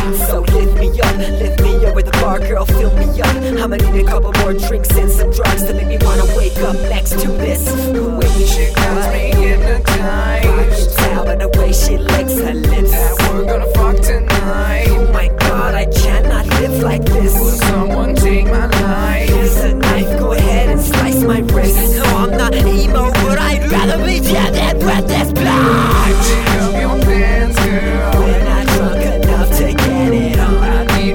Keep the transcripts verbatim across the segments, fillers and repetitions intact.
So lift me up, lift me up with a bar, girl, fill me up. I'ma need a couple more drinks and some drugs to make me wanna wake up next to this. When She got me hypnotized. tell by the way she licks her lips That we're gonna fuck tonight. Oh my god, I cannot live like this. Will someone take my life? Here's a knife, go ahead and slice my wrist. No, I'm not emo, but I'd rather be dead than with this blood. Pick up your pants, girl. We're not drunk enough to get it on. I need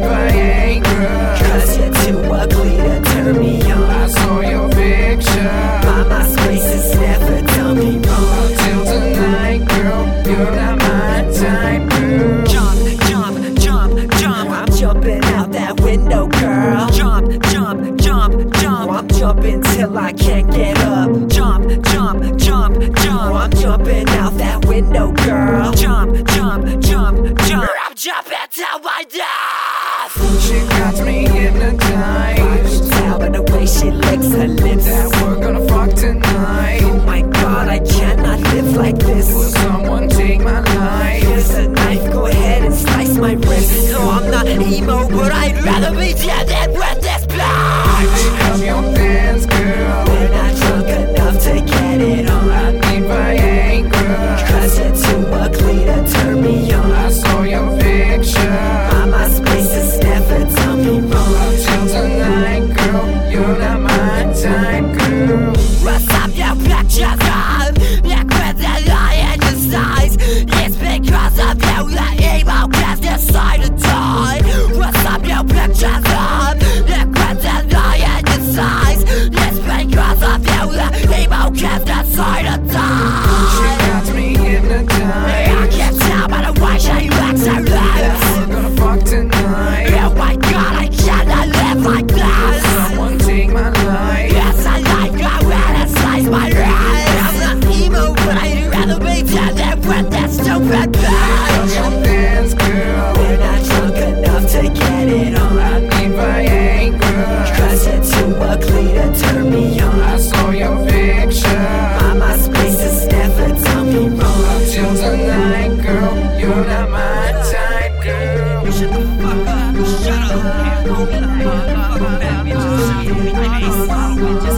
Viagra. Cause you're too ugly to turn me I on. saw your picture. My MySpace has never done me wrong. Till tonight, girl, you're not my type, girl. Jump, jump, jump, jump. I'm jumping out that window, girl. Jump, jump, jump, jump. I'm jumping till I can't get up. Jump, jump, jump, jump. I'm jumping out that window, girl. Jump, jump, jump, jump. I'm jumping till my death. She got me hypnotized. Tell by the way she licks her lips That we're gonna fuck tonight. Oh my god, I cannot live like Will this. someone take my life? Here's a knife, go ahead and slice my wrist. No, I'm not emo, but I'd rather be dead than with this blood. Pick up your pants, girl. We're not drunk enough to get it on. I need Viagra. Cause you're too ugly to turn me on. I saw your picture. My MySpace has never done me wrong. Till tonight, girl, you're not my type, girl. What's up, your pictures of you quit the lie in your size. It's because of you that emo cats decide to die. What's up, your pictures of you quit the lie in your size. It's because of you that emo cats decide to She die. got me hypnotized. I can tell by the way she licks her That lips. we're gonna fuck tonight. Oh my god, I cannot live like this. Someone take my life. Yes, I like go ahead and slice my wrist. I'm not emo, but I'd rather be dead than with that stupid Pick up bitch. your pants, girl. We're not drunk enough to get it on. I need Viagra. Cause you're too ugly to turn me on. I saw your picture. My MySpace has never done me wrong. Till tonight, girl, you're not my type, girl. Shut the fuck up. Shut up.